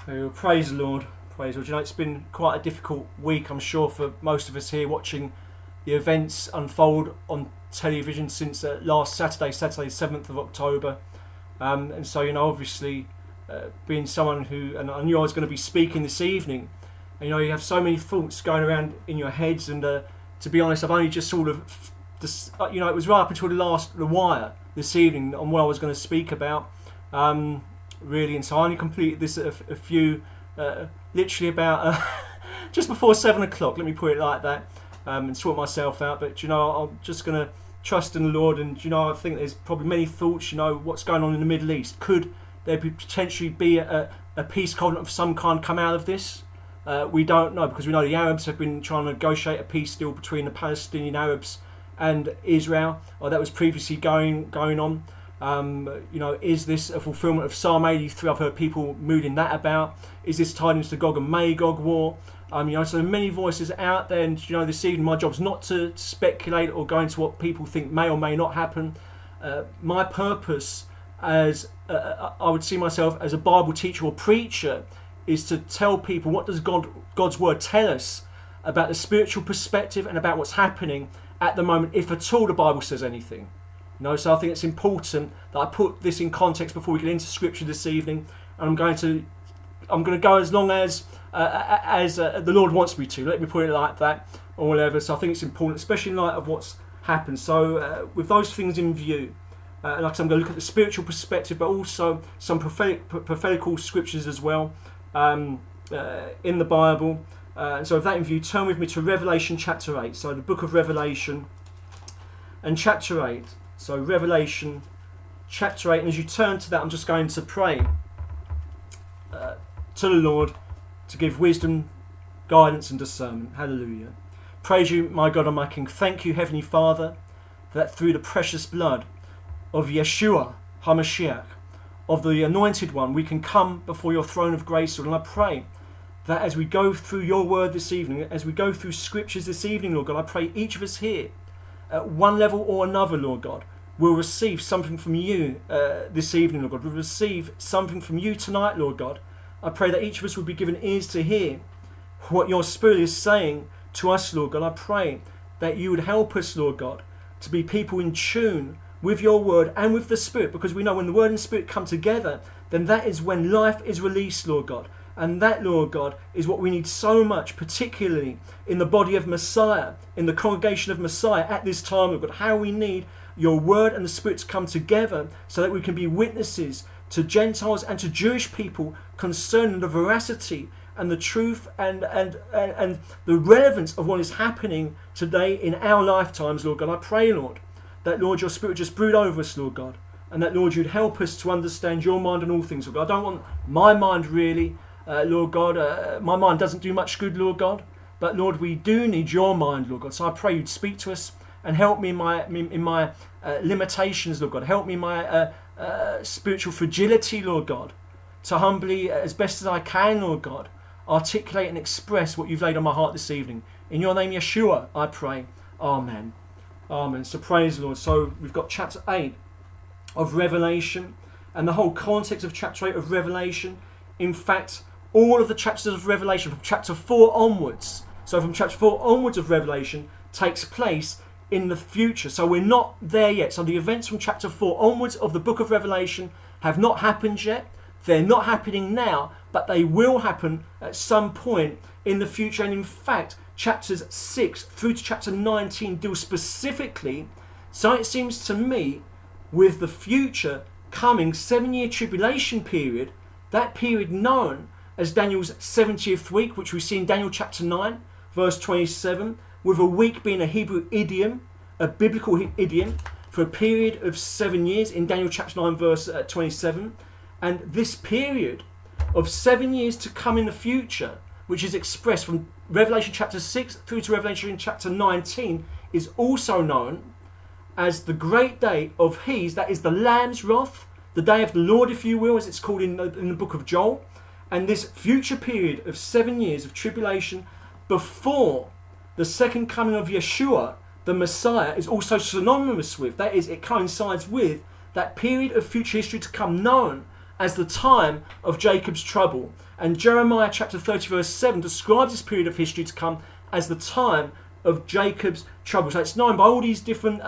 Oh, praise the Lord. Praise the Lord. You know, it's been quite a difficult week, I'm sure, for most of us here watching the events unfold on television since last Saturday, the 7th of October. And so, you know, obviously, being someone who, and I knew I was going to be speaking this evening, and, you know, you have so many thoughts going around in your heads, and to be honest, I've only just sort of, you know, it was right up until the wire this evening on what I was going to speak about. Really, and so I only completed this a few, literally about just before 7 o'clock. Let me put it like that, and sort myself out. But you know, I'm just gonna trust in the Lord, and you know, I think there's probably many thoughts. You know, what's going on in the Middle East? Could there potentially be a peace covenant of some kind come out of this? We don't know, because we know the Arabs have been trying to negotiate a peace deal between the Palestinian Arabs and Israel, or that was previously going on. You know, is this a fulfillment of Psalm 83? I've heard people mooting that about. Is this tied into the Gog and Magog war? You know, so many voices out there, and you know, this evening my job's not to speculate or go into what people think may or may not happen. My purpose, as I would see myself as a Bible teacher or preacher, is to tell people what does God's word tell us about the spiritual perspective and about what's happening at the moment, if at all the Bible says anything. You know, so I think it's important that I put this in context before we get into Scripture this evening, and I'm going to go as long as the Lord wants me to. Let me put it like that, or whatever. So I think it's important, especially in light of what's happened. So with those things in view, like I said, I'm going to look at the spiritual perspective, but also some prophetical scriptures as well in the Bible. So with that in view, turn with me to Revelation chapter 8. So the book of Revelation and chapter 8. So Revelation chapter 8, and as you turn to that, I'm just going to pray to the Lord to give wisdom, guidance and discernment. Hallelujah. Praise you, my God and my King. Thank you, Heavenly Father, that through the precious blood of Yeshua HaMashiach, of the Anointed One, we can come before your throne of grace, Lord. And I pray that as we go through your word this evening, as we go through scriptures this evening, Lord God, I pray each of us here, at one level or another, Lord God, will receive something from you this evening, Lord God. We'll receive something from you tonight, Lord God. I pray that each of us will be given ears to hear what your Spirit is saying to us, Lord God. I pray that you would help us, Lord God, to be people in tune with your word and with the Spirit, because we know when the word and Spirit come together, then that is when life is released, Lord God. And that, Lord God, is what we need so much, particularly in the body of Messiah, in the congregation of Messiah at this time, Lord God. How we need your word and the Spirit to come together so that we can be witnesses to Gentiles and to Jewish people concerning the veracity and the truth and the relevance of what is happening today in our lifetimes, Lord God. I pray, Lord, that, Lord, your Spirit just brood over us, Lord God, and that, Lord, you'd help us to understand your mind on all things, Lord God. I don't want my mind really, Lord God. My mind doesn't do much good, Lord God, but Lord, we do need your mind, Lord God. So I pray you'd speak to us and help me in my limitations, Lord God. Help me in my spiritual fragility, Lord God, to humbly, as best as I can, Lord God, articulate and express what you've laid on my heart this evening. In your name, Yeshua, I pray. Amen. Amen. So praise the Lord. So we've got chapter 8 of Revelation, and the whole context of chapter 8 of Revelation. In fact, all of the chapters of Revelation from chapter 4 onwards, so from chapter 4 onwards of Revelation, takes place in the future. So we're not there yet. So the events from chapter 4 onwards of the book of Revelation have not happened yet. They're not happening now, but they will happen at some point in the future. And in fact, chapters 6 through to chapter 19 deal specifically, so it seems to me, with the future coming 7-year tribulation period, that period known as Daniel's 70th week, which we see in Daniel chapter 9, verse 27, with a week being a Hebrew idiom, a biblical idiom, for a period of 7 years in Daniel chapter 9, verse 27. And this period of 7 years to come in the future, which is expressed from Revelation chapter 6 through to Revelation chapter 19, is also known as the great day of His, that is the Lamb's wrath, the day of the Lord, if you will, as it's called in the book of Joel. And this future period of 7 years of tribulation before the second coming of Yeshua, the Messiah, is also synonymous with, that is, it coincides with that period of future history to come known as the time of Jacob's trouble. And Jeremiah chapter 30 verse 7 describes this period of history to come as the time of Jacob's trouble. So it's known by all these different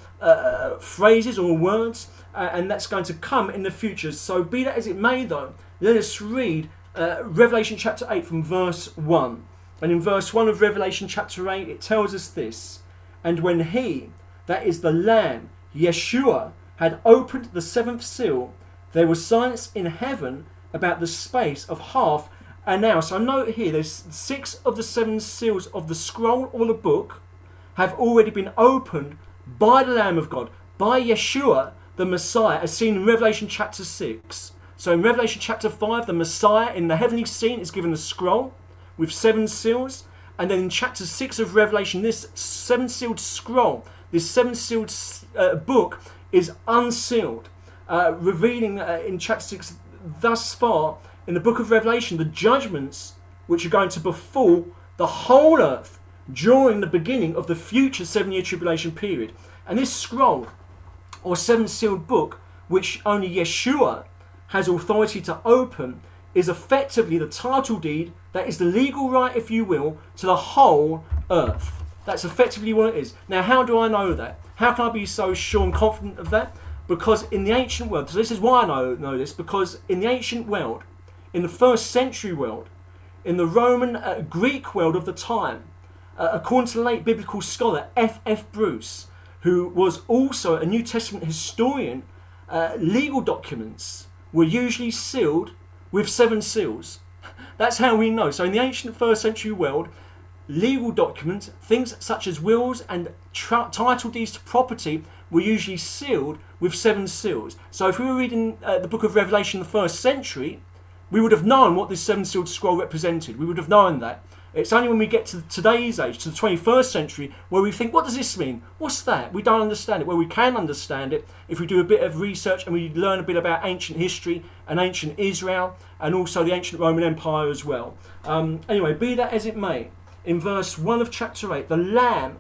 phrases or words, and that's going to come in the future. So be that as it may though, let us read Revelation chapter 8 from verse 1. And in verse 1 of Revelation chapter 8 it tells us this: "And when he, that is the Lamb, Yeshua, had opened the seventh seal, there was silence in heaven about the space of half an hour." So note here, there's 6 of the 7 seals of the scroll or the book have already been opened by the Lamb of God, by Yeshua, the Messiah, as seen in Revelation chapter 6. So in Revelation chapter 5, the Messiah in the heavenly scene is given a scroll with 7 seals. And then in chapter 6 of Revelation, this 7-sealed scroll, this 7-sealed book is unsealed, revealing in chapter 6 thus far in the book of Revelation the judgments which are going to befall the whole earth during the beginning of the future 7-year tribulation period. And this scroll or 7-sealed book, which only Yeshua has authority to open, is effectively the title deed, that is the legal right, if you will, to the whole earth. That's effectively what it is. Now, how do I know that? How can I be so sure and confident of that? Because in the ancient world, so this is why I know this, because in the ancient world, in the first century world, in the Roman Greek world of the time, according to the late biblical scholar F.F. Bruce, who was also a New Testament historian, legal documents were usually sealed with 7 seals. That's how we know. So in the ancient first century world, legal documents, things such as wills and title deeds to property, were usually sealed with 7 seals. So if we were reading the book of Revelation in the first century, we would have known what this 7-sealed scroll represented. We would have known that. It's only when we get to today's age, to the 21st century, where we think, what does this mean? What's that? We don't understand it. Well, we can understand it if we do a bit of research and we learn a bit about ancient history and ancient Israel and also the ancient Roman Empire as well. Anyway, be that as it may, in verse 1 of chapter 8, the Lamb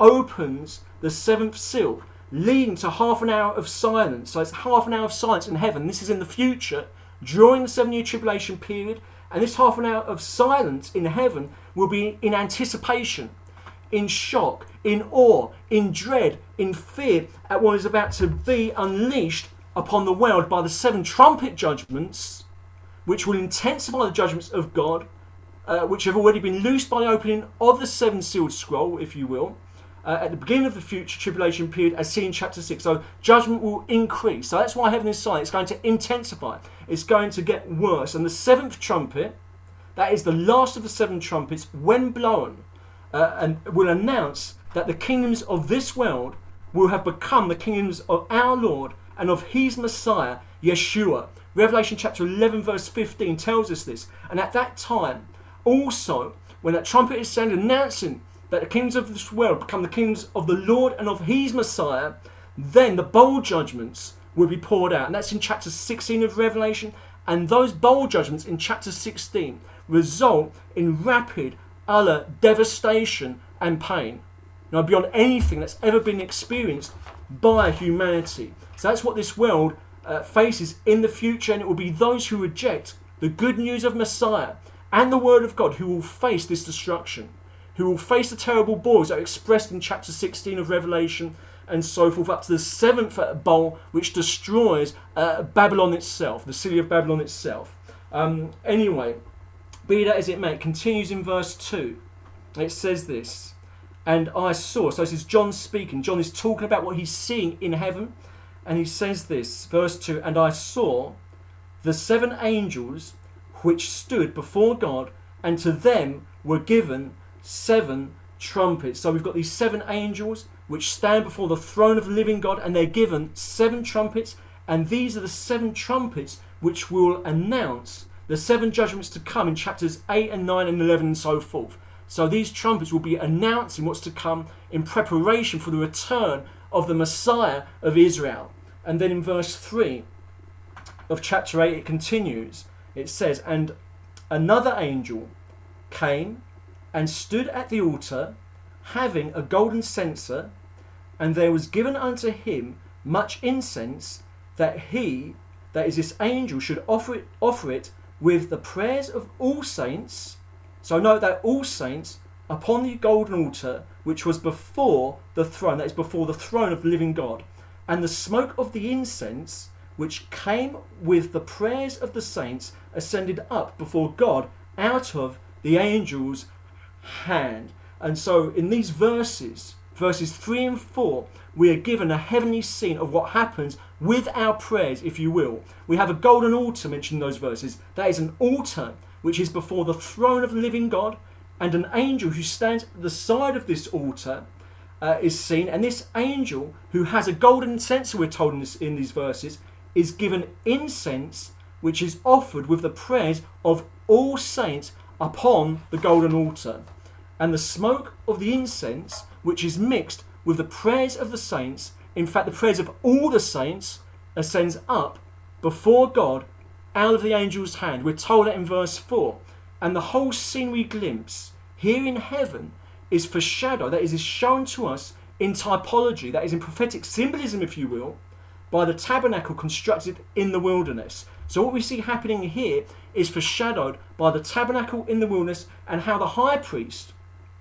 opens the 7th seal, leading to half an hour of silence. So it's half an hour of silence in heaven. This is in the future, during the 7-year tribulation period. And this half an hour of silence in heaven will be in anticipation, in shock, in awe, in dread, in fear at what is about to be unleashed upon the world by the 7 trumpet judgments, which will intensify the judgments of God, which have already been loosed by the opening of the 7-sealed scroll, if you will, at the beginning of the future tribulation period, as seen in chapter 6. So judgment will increase. So that's why heaven is silent. It's going to intensify. It's going to get worse. And the 7th trumpet, that is the last of the 7 trumpets, when blown, and will announce that the kingdoms of this world will have become the kingdoms of our Lord and of his Messiah, Yeshua. Revelation chapter 11 verse 15 tells us this. And at that time, also, when that trumpet is sounded announcing that the kingdoms of this world become the kingdoms of the Lord and of his Messiah, then the bowl judgments will be poured out. And that's in chapter 16 of Revelation. And those bowl judgments in chapter 16 result in rapid, utter devastation and pain. Now, beyond anything that's ever been experienced by humanity. So that's what this world faces in the future. And it will be those who reject the good news of Messiah and the word of God who will face this destruction, who will face the terrible boils that are expressed in chapter 16 of Revelation and so forth, up to the 7th bowl, which destroys Babylon itself, the city of Babylon itself. Anyway, be that as it may, it continues in verse 2. It says this, and I saw, so this is John speaking. John is talking about what he's seeing in heaven, and he says this, verse 2, and I saw the 7 angels which stood before God, and to them were given 7 trumpets. So we've got these 7 angels which stand before the throne of the living God, and they're given 7 trumpets, and these are the 7 trumpets which will announce the 7 judgments to come in chapters 8 and 9 and 11 and so forth. So these trumpets will be announcing what's to come in preparation for the return of the Messiah of Israel. And then in verse 3 of chapter 8 it continues. It says, and another angel came and stood at the altar, having a golden censer, and there was given unto him much incense, that he that is, this angel should offer it with the prayers of all saints. So note that all saints upon the golden altar, which was before the throne, that is, before the throne of the living God, and the smoke of the incense, which came with the prayers of the saints, ascended up before God out of the angel's hand. And so in these verses 3 and 4, we are given a heavenly scene of what happens with our prayers, if you will. We have a golden altar mentioned in those verses. That is an altar which is before the throne of the living God, and an angel who stands at the side of this altar is seen. And this angel, who has a golden censer, we're told in these verses, is given incense, which is offered with the prayers of all saints upon the golden altar. And the smoke of the incense, which is mixed with the prayers of the saints, in fact the prayers of all the saints, ascends up before God out of the angel's hand. We're told that in verse 4. And the whole scene we glimpse here in heaven is foreshadowed, that is shown to us in typology, that is in prophetic symbolism, if you will, by the tabernacle constructed in the wilderness. So what we see happening here is foreshadowed by the tabernacle in the wilderness, and how the high priest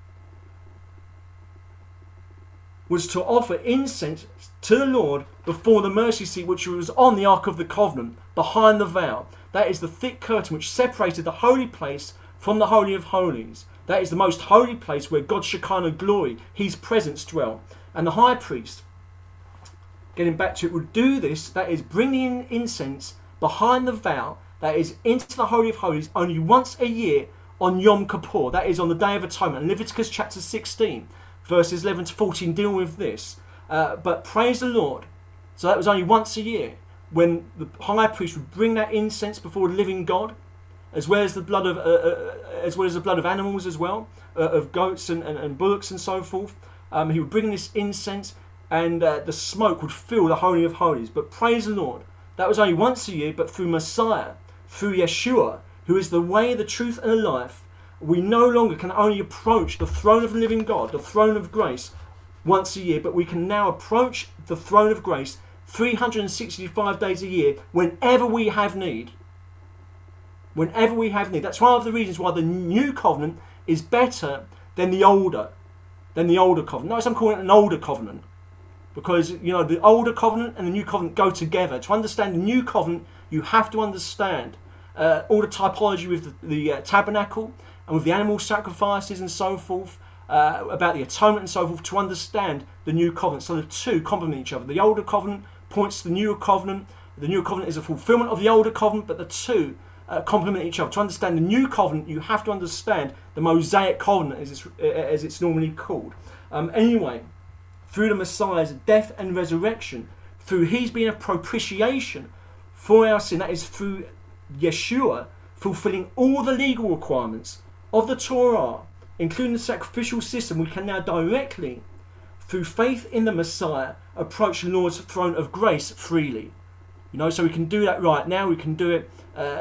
was to offer incense to the Lord before the mercy seat, which was on the Ark of the Covenant, behind the veil. That is the thick curtain which separated the holy place from the Holy of Holies. That is the most holy place where God's Shekinah glory, his presence, dwell. And the high priest, getting back to it, would do this, that is, bring the incense behind the veil, that is, into the Holy of Holies, only once a year on Yom Kippur, that is, on the Day of Atonement. And Leviticus chapter 16, verses 11 to 14 deal with this. But praise the Lord. So that was only once a year when the high priest would bring that incense before the living God, as well as the blood of animals as well, of goats and bullocks and so forth. He would bring this incense, and the smoke would fill the Holy of Holies. But praise the Lord, that was only once a year. But through Messiah, through Yeshua, who is the way, the truth, and the life, we no longer can only approach the throne of the living God, the throne of grace, once a year, but we can now approach the throne of grace 365 days a year whenever we have need. Whenever we have need. That's one of the reasons why the new covenant is better than the older covenant. Notice I'm calling it an older covenant, because the older covenant and the new covenant go together. To understand the new covenant, you have to understand all the typology with the tabernacle and with the animal sacrifices and so forth, about the atonement and so forth, to understand the new covenant. So the two complement each other. The older covenant points to the newer covenant. The new covenant is a fulfillment of the older covenant, but the two complement each other. To understand the new covenant, you have to understand the Mosaic covenant, as it's normally called. Anyway, through the Messiah's death and resurrection, through his being a propitiation for our sin, that is through Yeshua fulfilling all the legal requirements of the Torah, including the sacrificial system, we can now directly, through faith in the Messiah, approach the Lord's throne of grace freely. So we can do that right now. We can do it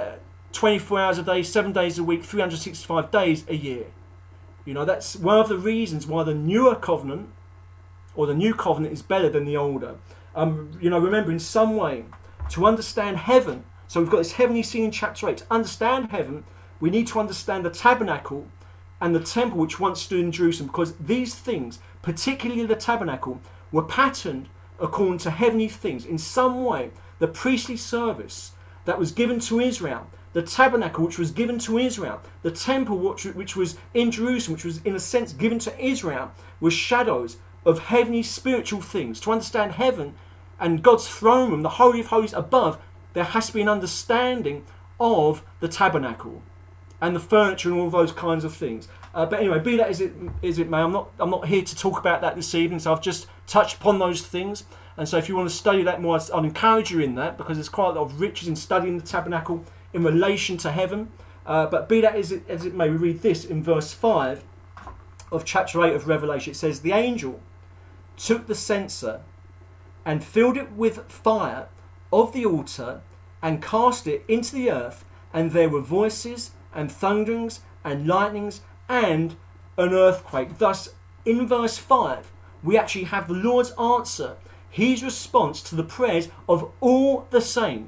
24 hours a day, 7 days a week, 365 days a year. That's one of the reasons why the newer covenant, or the new covenant, is better than the older. Remember, in some way, to understand heaven, so we've got this heavenly scene in chapter 8. To understand heaven, we need to understand the tabernacle and the temple which once stood in Jerusalem, because these things, particularly the tabernacle, were patterned according to heavenly things. In some way, the priestly service that was given to Israel, the tabernacle which was given to Israel, the temple which was in Jerusalem, which was in a sense given to Israel, were shadows of heavenly spiritual things. To understand heaven and God's throne room, the Holy of Holies above, there has to be an understanding of the tabernacle and the furniture and all those kinds of things. But anyway, be that as it may, I'm not here to talk about that this evening. So I've just touched upon those things. And so if you want to study that more, I'd encourage you in that, because there's quite a lot of riches in studying the tabernacle in relation to heaven. But be that as it may, we read this in verse 5 of chapter 8 of Revelation. It says, "The angel took the censer and filled it with fire of the altar and cast it into the earth, and there were voices and thunderings and lightnings and an earthquake." Thus, in verse 5, we actually have the Lord's answer, his response to the prayers of all the saints.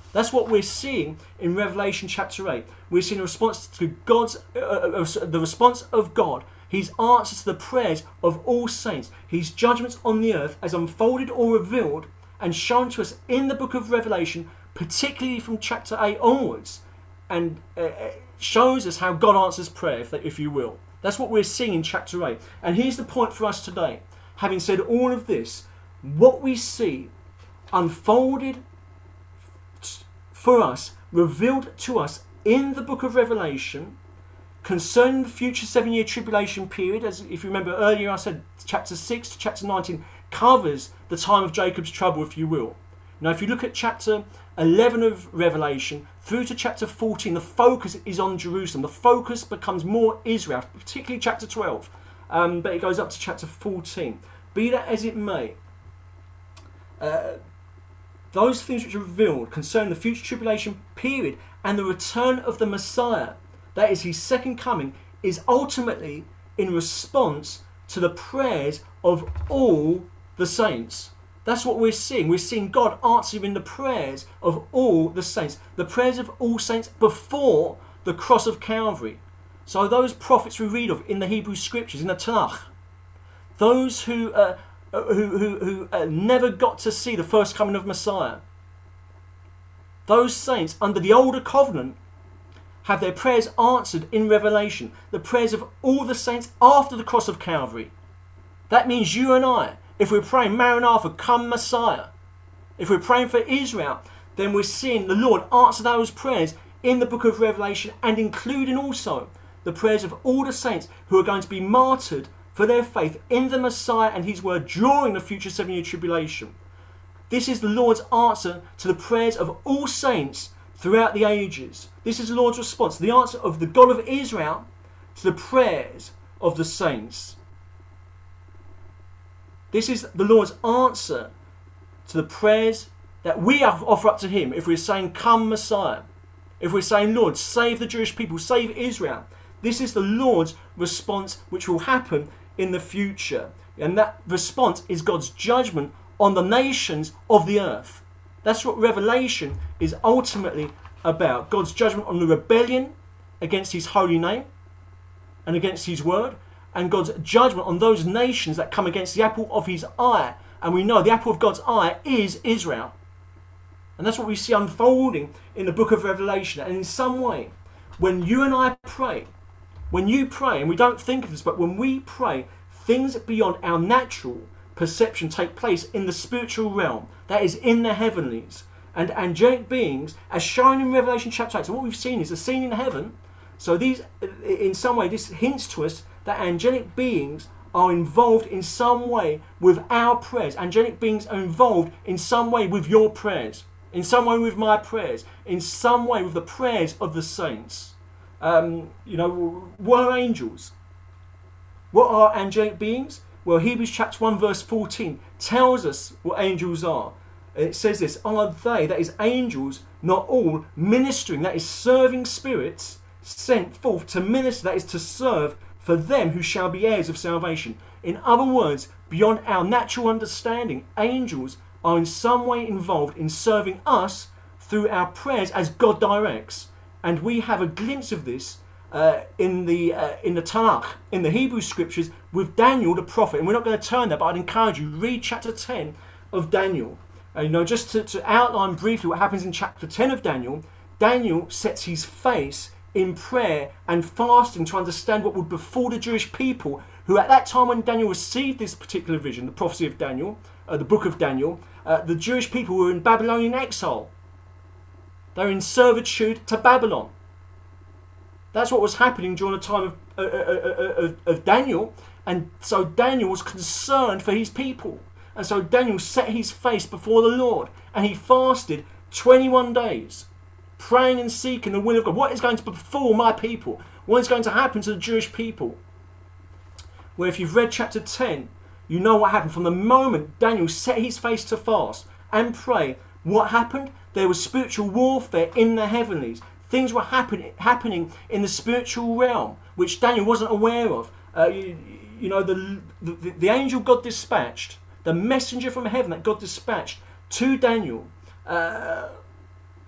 That's what we're seeing in Revelation chapter 8. We're seeing a response to the response of God, his answer to the prayers of all saints, his judgments on the earth as unfolded or revealed and shown to us in the book of Revelation, particularly from chapter 8 onwards, and shows us how God answers prayer, if you will. That's what we're seeing in chapter 8. And here's the point for us today. Having said all of this, what we see unfolded for us, revealed to us in the book of Revelation concerning the future 7-year tribulation period, as if you remember earlier I said chapter 6 to chapter 19 covers the time of Jacob's trouble, if you will. Now if you look at chapter 11 of Revelation through to chapter 14, the focus is on Jerusalem. The focus becomes more Israel, particularly chapter 12, but it goes up to chapter 14. Be that as it may, those things which are revealed concerning the future tribulation period and the return of the Messiah, that is his second coming, is ultimately in response to the prayers of all the saints. That's what we're seeing. We're seeing God answering the prayers of all the saints. The prayers of all saints before the cross of Calvary. So those prophets we read of in the Hebrew scriptures, in the Tanakh, those who never got to see the first coming of Messiah, those saints under the older covenant have their prayers answered in Revelation. The prayers of all the saints after the cross of Calvary. That means you and I, if we're praying Maranatha, come Messiah, if we're praying for Israel, then we're seeing the Lord answer those prayers in the book of Revelation, and including also the prayers of all the saints who are going to be martyred for their faith in the Messiah and his word during the future 7-year tribulation. This is the Lord's answer to the prayers of all saints throughout the ages. This is the Lord's response, the answer of the God of Israel to the prayers of the saints. This is the Lord's answer to the prayers that we offer up to him if we're saying, come Messiah. If we're saying, Lord, save the Jewish people, save Israel. This is the Lord's response which will happen in the future. And that response is God's judgment on the nations of the earth. That's what Revelation is ultimately about. God's judgment on the rebellion against his holy name and against his word, and God's judgment on those nations that come against the apple of his eye. And we know the apple of God's eye is Israel. And that's what we see unfolding in the book of Revelation. And in some way, when you and I pray, when you pray, and we don't think of this, but when we pray, things beyond our natural perception take place in the spiritual realm, that is in the heavenlies. And angelic beings, as shown in Revelation chapter 8, so what we've seen is a scene in heaven. So these, in some way, this hints to us that angelic beings are involved in some way with our prayers. Angelic beings are involved in some way with your prayers, in some way with my prayers, in some way with the prayers of the saints. What are angels? What are angelic beings? Well, Hebrews chapter 1 verse 14 tells us what angels are. It says this, are they, that is angels, not all, ministering, that is serving spirits, sent forth to minister, that is to serve, for them who shall be heirs of salvation. In other words, beyond our natural understanding, angels are in some way involved in serving us through our prayers as God directs. And we have a glimpse of this in the Tanakh, in the Hebrew scriptures, with Daniel the prophet. And we're not going to turn there, but I'd encourage you, read chapter 10 of Daniel. Just to outline briefly what happens in chapter 10 of Daniel, Daniel sets his face in prayer and fasting to understand what would befall the Jewish people, who at that time when Daniel received this particular vision, the prophecy of Daniel, the book of Daniel, the Jewish people were in Babylonian exile. They were in servitude to Babylon. That's what was happening during the time of Daniel. And so Daniel was concerned for his people. And so Daniel set his face before the Lord. And he fasted 21 days, praying and seeking the will of God. What is going to befall my people? What is going to happen to the Jewish people? Well, if you've read chapter 10, you know what happened. From the moment Daniel set his face to fast and pray, what happened? There was spiritual warfare in the heavenlies. Things were happening in the spiritual realm, which Daniel wasn't aware of. The angel God dispatched, the messenger from heaven that God dispatched to Daniel, to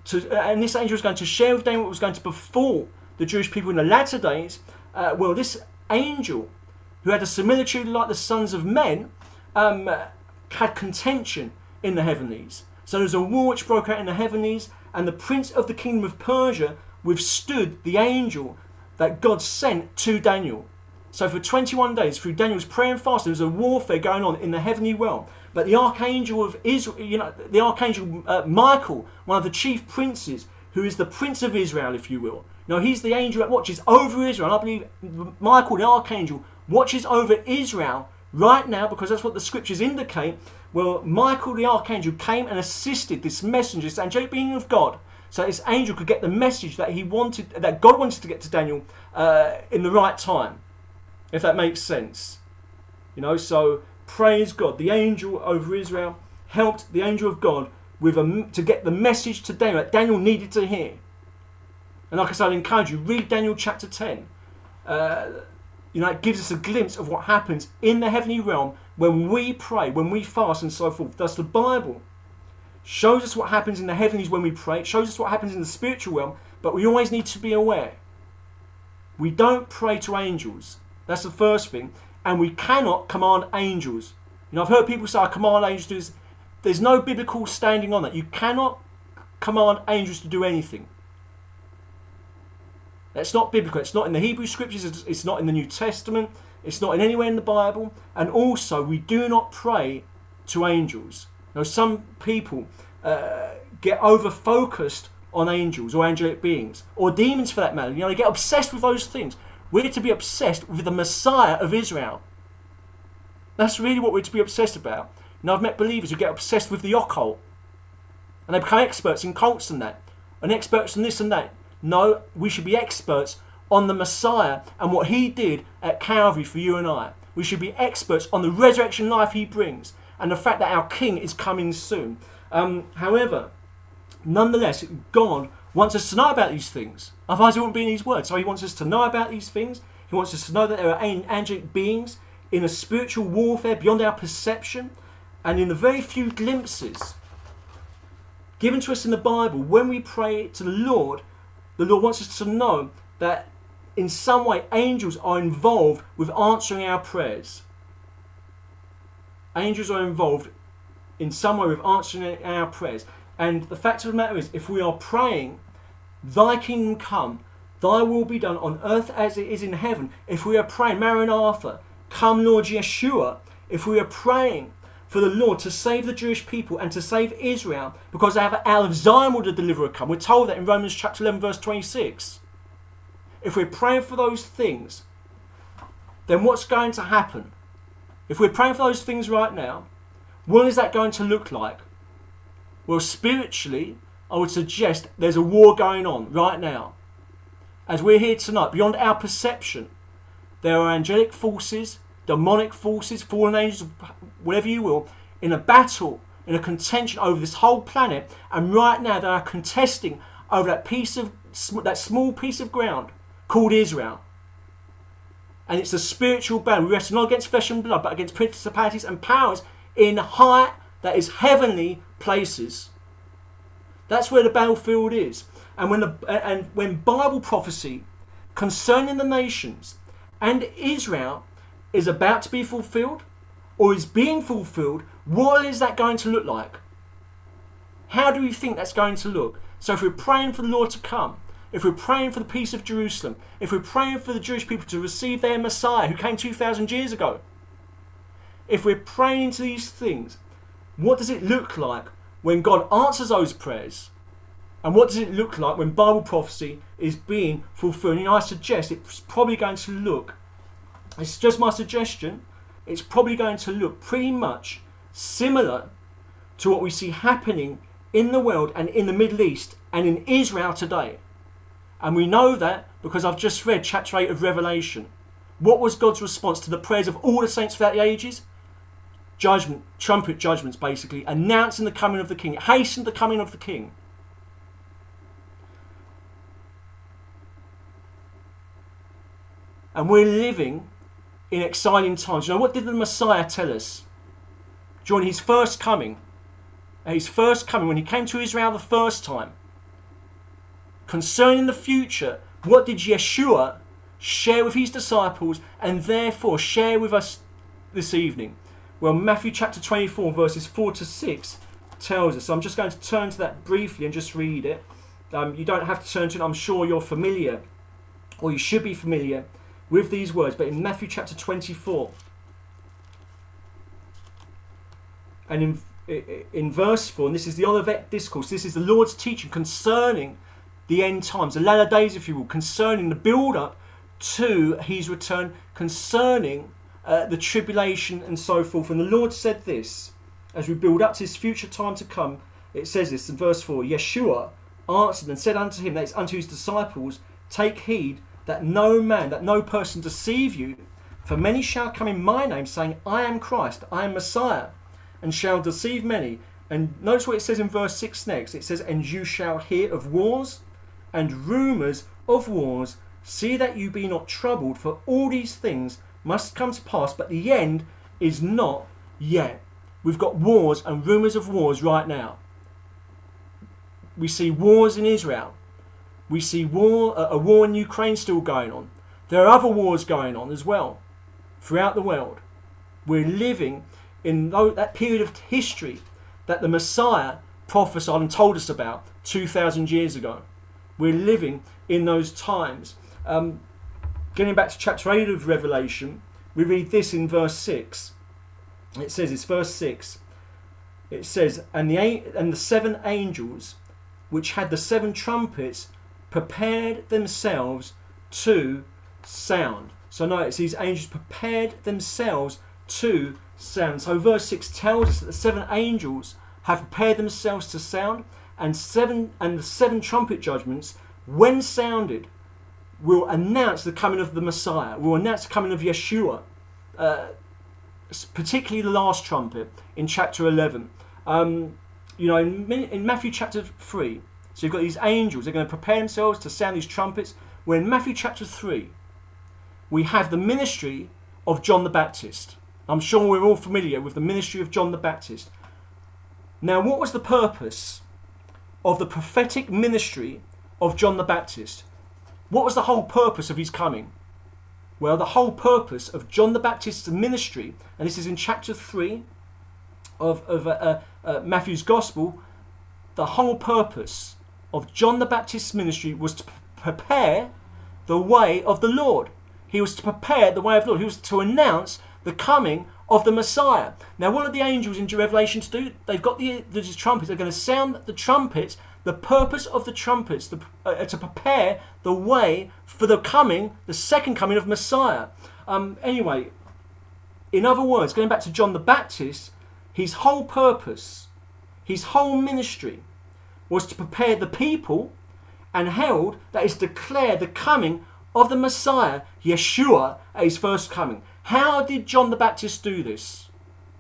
and this angel was going to share with Daniel what was going to befall the Jewish people in the latter days. Well, this angel, who had a similitude like the sons of men, had contention in the heavenlies. So there was a war which broke out in the heavenlies, and the prince of the kingdom of Persia withstood the angel that God sent to Daniel. So for 21 days, through Daniel's prayer and fasting, there was a warfare going on in the heavenly realm. But the archangel of Israel, the archangel Michael, one of the chief princes, who is the prince of Israel, if you will. Now he's the angel that watches over Israel. And I believe Michael, the archangel, watches over Israel right now, because that's what the scriptures indicate. Well, Michael the archangel came and assisted this messenger, this angelic being of God, so this angel could get the message that that God wanted to get to Daniel in the right time, if that makes sense. So praise God. The angel over Israel helped the angel of God to get the message to Daniel that Daniel needed to hear. And like I said, I'd encourage you, read Daniel chapter 10. It gives us a glimpse of what happens in the heavenly realm when we pray, when we fast and so forth. Thus the Bible shows us what happens in the heavenlies when we pray. It shows us what happens in the spiritual realm, but we always need to be aware. We don't pray to angels. That's the first thing. And we cannot command angels. I've heard people say, I command angels to do this. There's no biblical standing on that. You cannot command angels to do anything. That's not biblical. It's not in the Hebrew scriptures. It's not in the New Testament. It's not in anywhere in the Bible. And also, we do not pray to angels. Some people get over-focused on angels or angelic beings, or demons for that matter. They get obsessed with those things. We're to be obsessed with the Messiah of Israel. That's really what we're to be obsessed about. I've met believers who get obsessed with the occult, and they become experts in cults and that, and experts in this and that. No, we should be experts on the Messiah and what he did at Calvary for you and I. We should be experts on the resurrection life he brings and the fact that our King is coming soon. However, nonetheless, God wants us to know about these things. Otherwise it wouldn't be in his word. So he wants us to know about these things. He wants us to know that there are angelic beings in a spiritual warfare beyond our perception. And in the very few glimpses given to us in the Bible, when we pray to the Lord wants us to know that in some way angels are involved with answering our prayers. Angels are involved in some way with answering our prayers. And the fact of the matter is, if we are praying, thy kingdom come, thy will be done on earth as it is in heaven. If we are praying, Maranatha, come Lord Yeshua. If we are praying for the Lord to save the Jewish people and to save Israel, because out of Zion will the deliverer come. We're told that in Romans chapter 11 verse 26. If we're praying for those things, then what's going to happen? If we're praying for those things right now, what is that going to look like? Well, spiritually, I would suggest there's a war going on right now. As we're here tonight, beyond our perception, there are angelic forces, demonic forces, fallen angels, whatever you will, in a battle, in a contention over this whole planet. And right now they are contesting over that small piece of ground called Israel. And it's a spiritual battle. We wrestle not against flesh and blood, but against principalities and powers in high, that is heavenly places. That's where the battlefield is. And when Bible prophecy concerning the nations and Israel is about to be fulfilled, or is being fulfilled, what is that going to look like? How do we think that's going to look? So if we're praying for the Lord to come, if we're praying for the peace of Jerusalem, if we're praying for the Jewish people to receive their Messiah who came 2,000 years ago, if we're praying into these things, what does it look like when God answers those prayers? And what does it look like when Bible prophecy is being fulfilled? And I suggest it's probably going to look, it's just my suggestion, it's probably going to look pretty much similar to what we see happening in the world and in the Middle East and in Israel today. And we know that because I've just read chapter 8 of Revelation. What was God's response to the prayers of all the saints throughout the ages? Judgment, trumpet judgments basically, announcing the coming of the King, hastened the coming of the King. And we're living in exciting times. What did the Messiah tell us during his first coming? His first coming, when he came to Israel the first time, concerning the future, what did Yeshua share with his disciples and therefore share with us this evening? Well, Matthew chapter 24 verses 4 to 6 tells us. So I'm just going to turn to that briefly and just read it. You don't have to turn to it. I'm sure you're familiar, or you should be familiar with these words. But in Matthew chapter 24 and in verse 4, and this is the Olivet Discourse, this is the Lord's teaching concerning the end times, the latter days, if you will, concerning the build-up to his return, concerning the tribulation and so forth. And the Lord said this, as we build up to his future time to come, it says this in verse 4, Yeshua answered and said unto him, that is unto his disciples, take heed that no man, that no person deceive you, for many shall come in my name, saying, I am Christ, I am Messiah, and shall deceive many. And notice what it says in verse 6 next. It says, and you shall hear of wars and rumours of wars. See that you be not troubled, for all these things must come to pass, but the end is not yet. We've got wars and rumours of wars right now. We see wars in Israel. We see a war in Ukraine still going on. There are other wars going on as well throughout the world. We're living in that period of history that the Messiah prophesied and told us about 2,000 years ago. We're living in those times. Getting back to chapter 8 of Revelation, we read this in verse 6. It says, it's verse 6. It says, and the 7 angels which had the 7 trumpets prepared themselves to sound. So notice, these angels prepared themselves to sound. So verse 6 tells us that the 7 angels have prepared themselves to sound, and the 7 trumpet judgments, when sounded, will announce the coming of the Messiah, will announce the coming of Yeshua, particularly the last trumpet in chapter 11. In Matthew chapter 3, so you've got these angels, they're going to prepare themselves to sound these trumpets. Where in Matthew chapter 3, we have the ministry of John the Baptist. I'm sure we're all familiar with the ministry of John the Baptist. Now, what was the purpose of the prophetic ministry of John the Baptist? What was the whole purpose of his coming? Well, the whole purpose of John the Baptist's ministry, and this is in chapter 3 of Matthew's Gospel, the whole purpose of John the Baptist's ministry was to prepare the way of the Lord. He was to prepare the way of the Lord. He was to announce the coming of the Messiah. Now, what are the angels in Revelation to do? They've got the trumpets. They're going to sound the trumpets. The purpose of the trumpets to prepare the way for the second coming of Messiah. Anyway, in other words, going back to John the Baptist, his whole purpose, his whole ministry was to prepare the people and herald, that is, declare the coming of the Messiah, Yeshua, at his first coming. How did John the Baptist do this?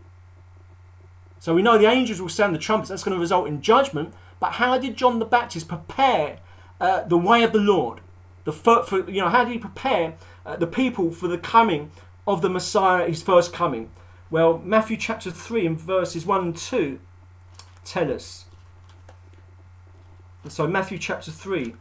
So we know the angels will sound the trumpets. That's going to result in judgment. But how did John the Baptist prepare the way of the Lord? How did he prepare the people for the coming of the Messiah, his first coming? Well, Matthew chapter 3 and verses 1 and 2 tell us. And so Matthew chapter 3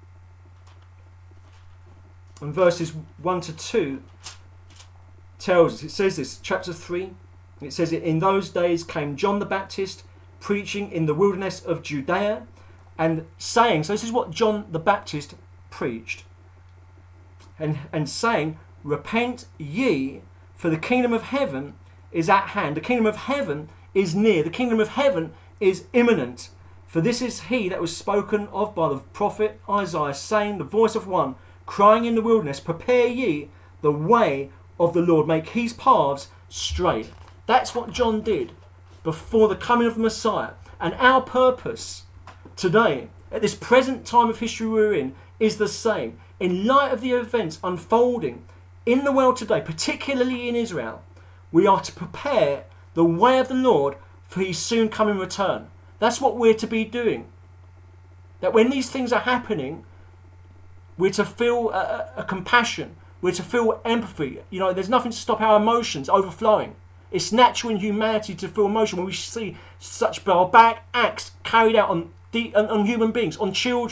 and verses 1 to 2 tells us, it says this, chapter 3, it says, in those days came John the Baptist, preaching in the wilderness of Judea, and saying, so this is what John the Baptist preached, and saying, repent ye, for the kingdom of heaven is at hand. The kingdom of heaven is near. The kingdom of heaven is imminent. For this is he that was spoken of by the prophet Isaiah, saying, the voice of one crying in the wilderness, prepare ye the way of the Lord, make his paths straight. That's what John did before the coming of the Messiah. And our purpose today, at this present time of history we're in, is the same. In light of the events unfolding in the world today, particularly in Israel, we are to prepare the way of the Lord for his soon coming return. That's what we're to be doing. That when these things are happening, we're to feel a compassion. We're to feel empathy. There's nothing to stop our emotions overflowing. It's natural in humanity to feel emotion when we see such barbaric acts carried out on human beings, on children,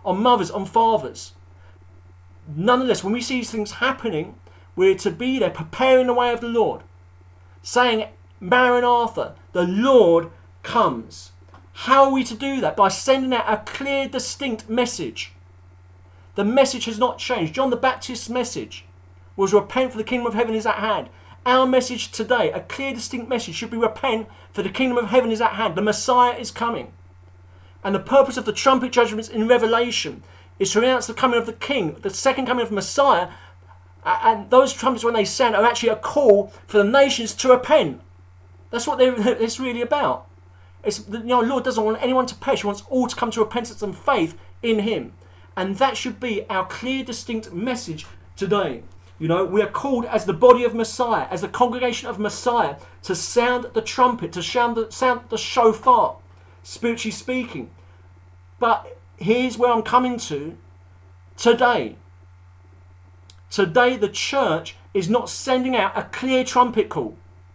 on mothers, on fathers. Nonetheless, when we see these things happening, we're to be there preparing the way of the Lord, saying, Maranatha, the Lord comes. How are we to do that? By sending out a clear, distinct message. The message has not changed. John the Baptist's message was repent, for the kingdom of heaven is at hand. Our message today, a clear, distinct message, should be repent, for the kingdom of heaven is at hand. The Messiah is coming. And the purpose of the trumpet judgments in Revelation is to announce the coming of the King, the second coming of the Messiah. And those trumpets, when they sound, are actually a call for the nations to repent. That's what it's really about. Lord doesn't want anyone to perish. He wants all to come to repentance and faith in him. And that should be our clear, distinct message today. We are called as the body of Messiah, as the congregation of Messiah, to sound the trumpet, to sound the shofar, spiritually speaking. But here's where I'm coming to today. Today the church is not sending out a clear trumpet call,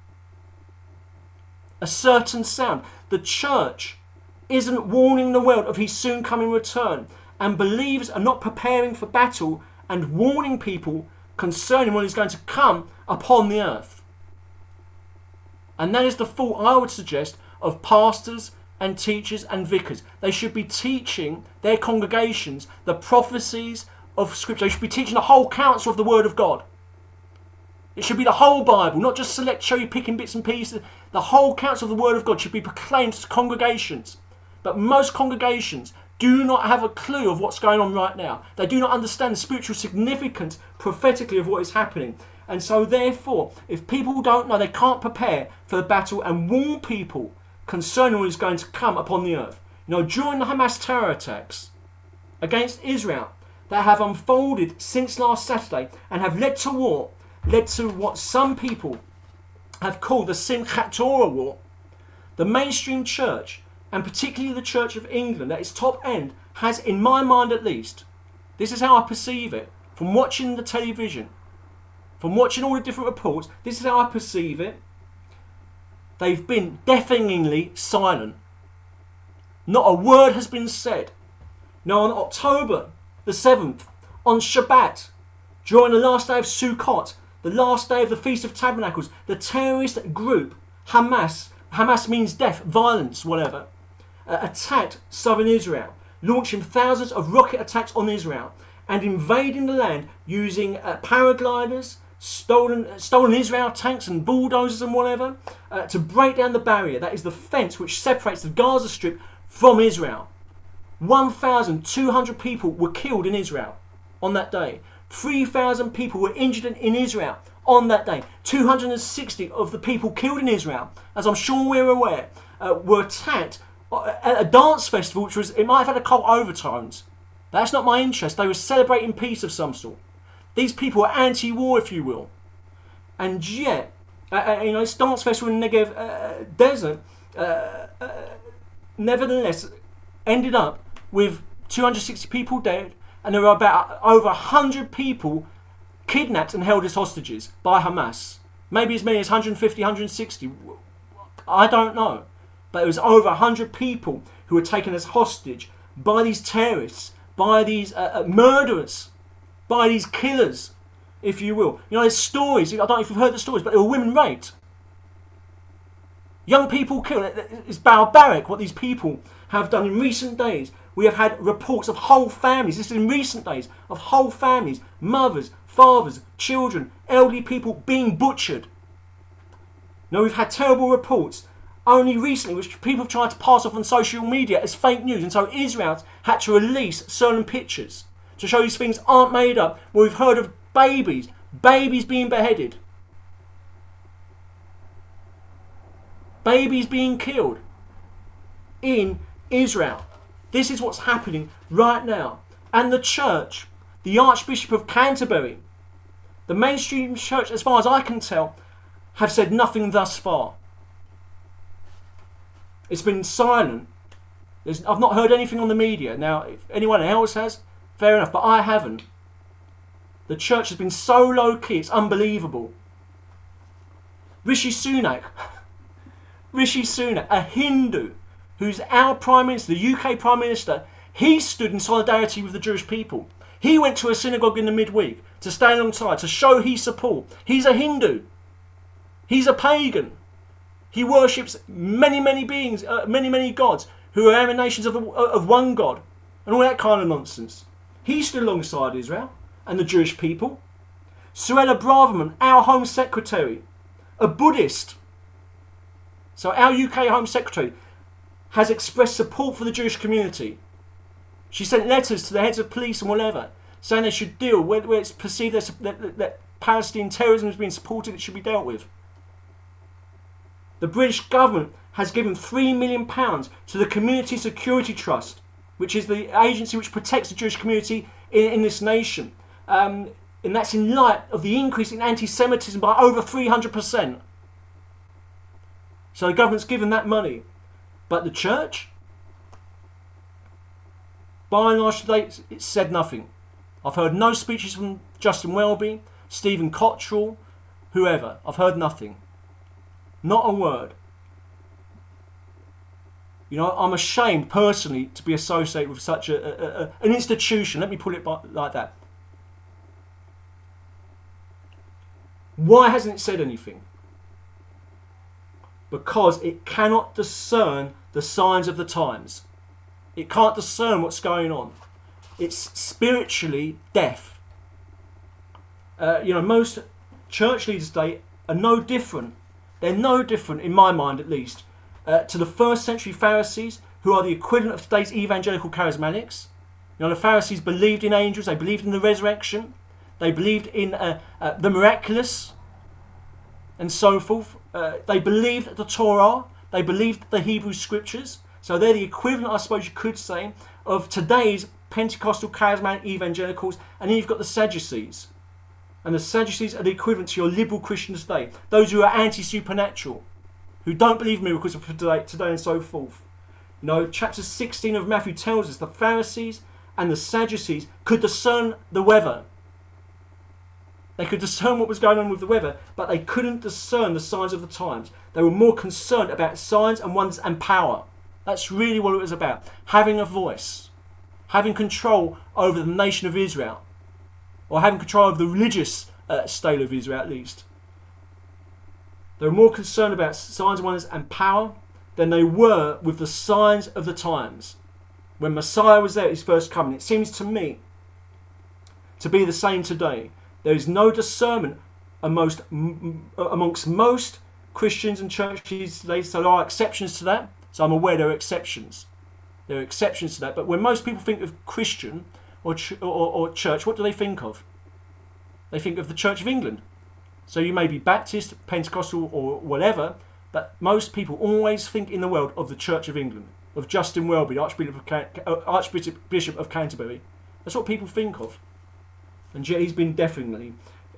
a certain sound. The church isn't warning the world of his soon coming return, and believers are not preparing for battle and warning people concerning what is going to come upon the earth. And that is the fault, I would suggest, of pastors and teachers and vicars. They should be teaching their congregations the prophecies of Scripture. They should be teaching the whole counsel of the Word of God. It should be the whole Bible, not just select cherry-picking bits and pieces. The whole counsel of the Word of God should be proclaimed to congregations. But most congregations do not have a clue of what's going on right now. They do not understand the spiritual significance prophetically of what is happening. And so therefore, if people don't know, they can't prepare for the battle and warn people concerning what is going to come upon the earth. During the Hamas terror attacks against Israel that have unfolded since last Saturday and have led to war, led to what some people have called the Simchat Torah war, the mainstream church, and particularly the Church of England at its top end, has, in my mind at least, this is how I perceive it, from watching the television, from watching all the different reports, this is how I perceive it. They've been deafeningly silent. Not a word has been said. Now on October the 7th, on Shabbat, during the last day of Sukkot, the last day of the Feast of Tabernacles, the terrorist group Hamas means death, violence, whatever, attacked southern Israel, launching thousands of rocket attacks on Israel and invading the land using paragliders, stolen Israel tanks and bulldozers and whatever, to break down the barrier. That is the fence which separates the Gaza Strip from Israel. 1,200 people were killed in Israel on that day. 3,000 people were injured in Israel on that day. 260 of the people killed in Israel, as I'm sure we're aware, were attacked at a dance festival, it might have had occult overtones. That's not my interest. They were celebrating peace of some sort. These people were anti-war, if you will. And yet, this dance festival in the Negev desert, nevertheless, ended up with 260 people dead, and there were about over 100 people kidnapped and held as hostages by Hamas. Maybe as many as 150, 160. I don't know. But it was over 100 people who were taken as hostage by these terrorists, by these murderers, by these killers, if you will. There's stories, I don't know if you've heard the stories, but there were women raped. Young people killed. It's barbaric what these people have done in recent days. We have had reports of whole families, this is in recent days, of whole families, mothers, fathers, children, elderly people being butchered. We've had terrible reports only recently, which people have tried to pass off on social media as fake news. And so Israel had to release certain pictures to show these things aren't made up. Well, we've heard of babies being beheaded. Babies being killed in Israel. This is what's happening right now. And the church, the Archbishop of Canterbury, the mainstream church, as far as I can tell, have said nothing thus far. It's been silent. I've not heard anything on the media. Now, if anyone else has, fair enough, but I haven't. The church has been so low-key, it's unbelievable. Rishi Sunak, a Hindu, who's our Prime Minister, the UK Prime Minister, He stood in solidarity with the Jewish people. He went to a synagogue in the midweek to stand alongside, to show his support. He's a Hindu. He's a pagan. He worships many, many beings, many gods who are emanations of one God and all that kind of nonsense. He stood alongside Israel and the Jewish people. Suella Braverman, our Home Secretary, a Buddhist. So our UK Home Secretary has expressed support for the Jewish community. She sent letters to the heads of police and whatever, saying they should deal where it's perceived that Palestinian terrorism is being supported, it should be dealt with. The British government has given £3 million to the Community Security Trust, which is the agency which protects the Jewish community in this nation. And that's in light of the increase in anti-Semitism by over 300%. So the government's given that money. But the church, by and large today, it's said nothing. I've heard no speeches from Justin Welby, Stephen Cottrell, whoever. I've heard nothing. Not a word. You know, I'm ashamed personally to be associated with such an institution. Let me put it like that. Why hasn't it said anything? Because it cannot discern the signs of the times. It can't discern what's going on. It's spiritually deaf. You know, most church leaders today are no different. They're no different, in my mind at least, to the first century Pharisees, who are the equivalent of today's evangelical charismatics. You know, the Pharisees believed in angels, they believed in the resurrection, they believed in the miraculous, and so forth. They believed the Torah, they believed the Hebrew scriptures. So they're the equivalent, I suppose you could say, of today's Pentecostal charismatic evangelicals. And then you've got the Sadducees. And the Sadducees are the equivalent to your liberal Christians today. Those who are anti-supernatural, who don't believe miracles of today and so forth. You know, chapter 16 of Matthew tells us the Pharisees and the Sadducees could discern the weather. They could discern what was going on with the weather, but they couldn't discern the signs of the times. They were more concerned about signs and wonders and power. That's really what it was about. Having a voice. Having control over the nation of Israel. Or having control over the religious state of Israel at least. They were more concerned about signs and wonders and power than they were with the signs of the times. When Messiah was there at his first coming, it seems to me to be the same today. There is no discernment amongst most Christians and churches today. So there are exceptions to that. So I'm aware there are exceptions. There are exceptions to that. But when most people think of Christian or church, what do they think of? They think of the Church of England. So you may be Baptist, Pentecostal or whatever, but most people always think in the world of the Church of England, of Justin Welby, Archbishop of Canterbury. That's what people think of. And yet he's been deafeningly,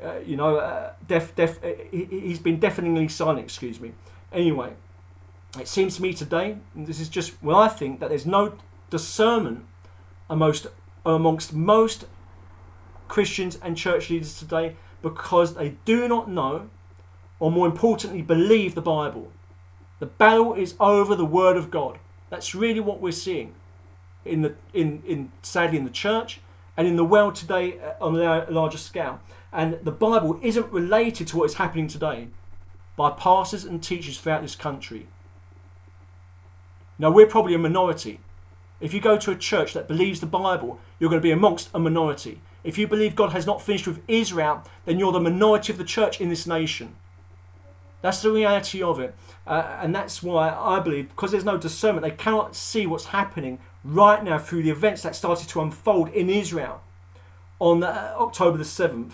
he's been deafeningly silent, excuse me. Anyway, it seems to me today, and this is just what I think, that there's no discernment amongst most Christians and church leaders today, because they do not know, or more importantly, believe the Bible. The battle is over the Word of God. That's really what we're seeing sadly in the church and in the world today on a larger scale. And the Bible isn't related to what is happening today by pastors and teachers throughout this country. Now, we're probably a minority. If you go to a church that believes the Bible, you're going to be amongst a minority. If you believe God has not finished with Israel, then you're the minority of the church in this nation. That's the reality of it. And that's why I believe, because there's no discernment, they cannot see what's happening right now through the events that started to unfold in Israel on October the 7th.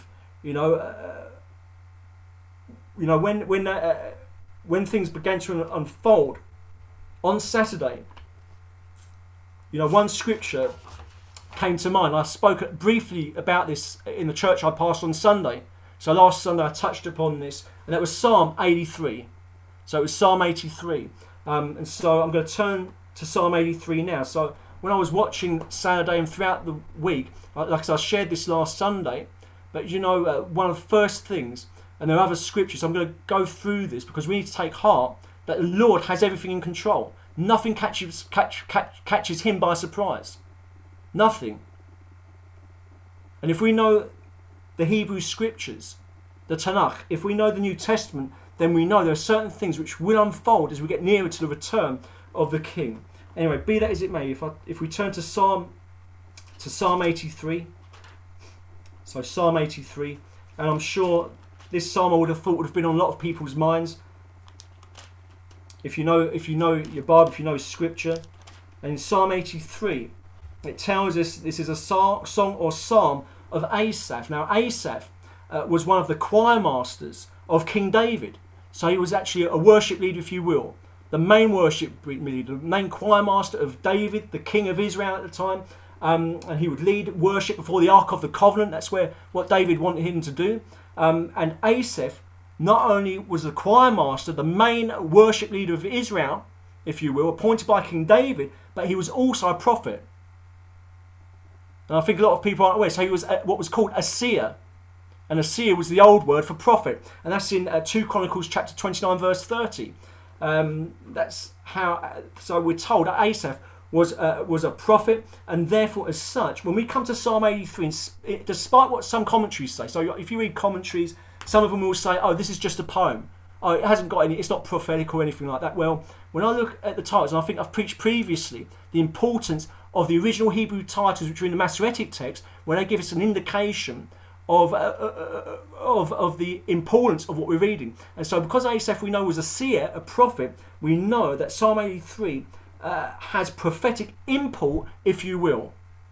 When things began to unfold on Saturday, one scripture came to mind. I spoke briefly about this in the church I pastored on Sunday. So last Sunday I touched upon this, and that was Psalm 83. So it was Psalm 83. And so I'm going to turn to Psalm 83 now. So when I was watching Saturday and throughout the week, like I shared this last Sunday, but one of the first things, and there are other scriptures, I'm going to go through this because we need to take heart that the Lord has everything in control. Nothing catches him by surprise. Nothing. And if we know the Hebrew scriptures, the Tanakh, if we know the New Testament, then we know there are certain things which will unfold as we get nearer to the return of the King. Anyway, be that as it may, if we turn to Psalm 83, so Psalm 83, and I'm sure this psalm I would have thought would have been on a lot of people's minds. If you know your Bible, if you know Scripture, and in Psalm 83, it tells us this is a song or psalm of Asaph. Now, Asaph was one of the choir masters of King David. So he was actually a worship leader, if you will. The main worship leader, the main choir master of David, the king of Israel at the time. And he would lead worship before the Ark of the Covenant. That's what David wanted him to do. And Asaph not only was the choir master, the main worship leader of Israel, if you will, appointed by King David, but he was also a prophet. And I think a lot of people aren't aware. So he was what was called a seer. And a seer was the old word for prophet. And that's in 2 Chronicles chapter 29 verse 30. That's how. So we're told that Asaph was a prophet, and therefore as such, when we come to Psalm 83, despite what some commentaries say, so if you read commentaries, some of them will say, oh, this is just a poem. Oh, it hasn't got any, it's not prophetic or anything like that. Well, when I look at the titles, and I think I've preached previously the importance of the original Hebrew titles which are in the Masoretic text, when they give us an indication of the importance of what we're reading. And so because Asaph we know was a seer, a prophet, we know that Psalm 83 has prophetic import, if you will.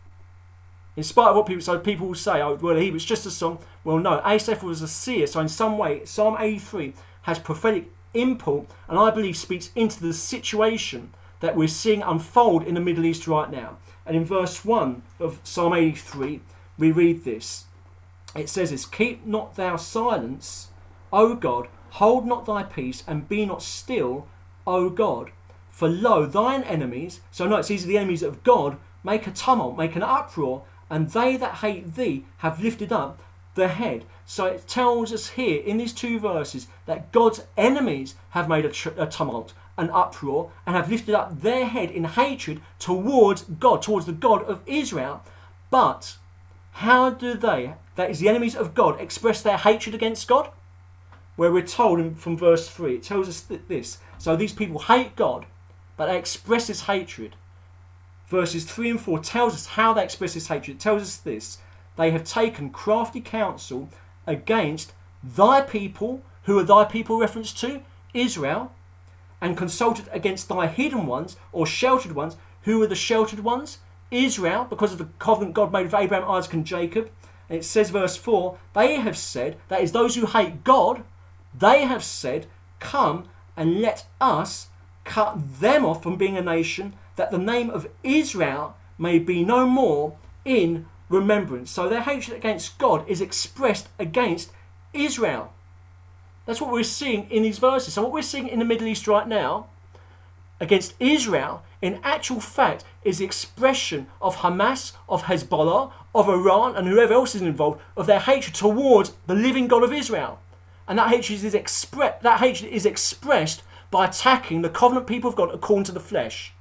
In spite of what people will say, oh, well, he was just a song. Well, no, Asaph was a seer, so in some way Psalm 83 has prophetic import, and I believe speaks into the situation that we're seeing unfold in the Middle East right now. And in verse 1 of Psalm 83, we read this. It says this, keep not thou silence, O God, hold not thy peace, and be not still, O God. For lo, thine enemies, so notice these are the enemies of God, make a tumult, make an uproar, and they that hate thee have lifted up the head. So it tells us here in these two verses that God's enemies have made a tumult, an uproar, and have lifted up their head in hatred towards God, towards the God of Israel. But how do they, that is the enemies of God, express their hatred against God? Where we're told from verse 3, it tells us this. So these people hate God, but they express this hatred. Verses 3 and 4 tells us how they express this hatred. It tells us this. They have taken crafty counsel against thy people. Who are thy people reference to? Israel. And consulted against thy hidden ones or sheltered ones. Who are the sheltered ones? Israel, because of the covenant God made with Abraham, Isaac and Jacob. And it says verse 4, they have said, that is those who hate God, they have said, come and let us cut them off from being a nation, that the name of Israel may be no more in remembrance. So their hatred against God is expressed against Israel. That's what we're seeing in these verses. So what we're seeing in the Middle East right now against Israel, in actual fact, is the expression of Hamas, of Hezbollah, of Iran, and whoever else is involved, of their hatred towards the living God of Israel. And that hatred is expressed by attacking the covenant people of God according to the flesh.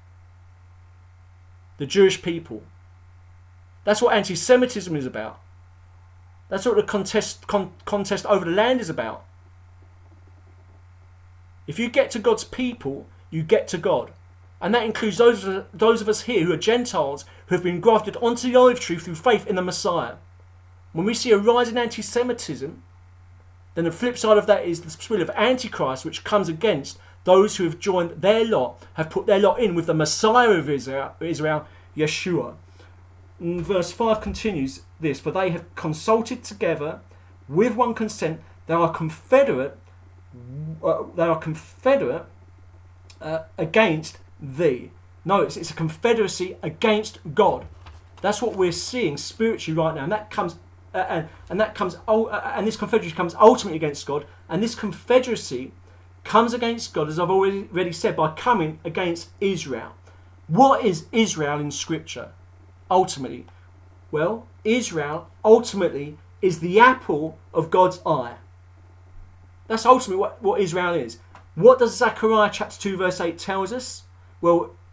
The Jewish people. That's what anti-Semitism is about. That's what the contest over the land is about. If you get to God's people, you get to God. And that includes those of us here who are Gentiles, who have been grafted onto the olive tree through faith in the Messiah. When we see a rise in anti-Semitism, then the flip side of that is the spirit of Antichrist, which comes against those who have joined their lot, have put their lot in with the Messiah of Israel, Yeshua. And verse 5 continues this, for they have consulted together with one consent, they are confederate against thee. Notice it's a confederacy against God. That's what we're seeing spiritually right now, and that comes and this confederacy comes ultimately against God, and this confederacy comes against God, as I've already said, by coming against Israel. What is Israel in Scripture? Ultimately, well, Israel ultimately is the apple of God's eye. That's ultimately what Israel is. What does Zechariah chapter 2 verse 8 tells us? Well,